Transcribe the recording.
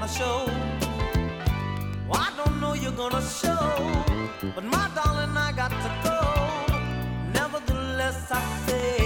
gonna show. Well, I don't know you're gonna show, but my darling, I got to go. Nevertheless, I say.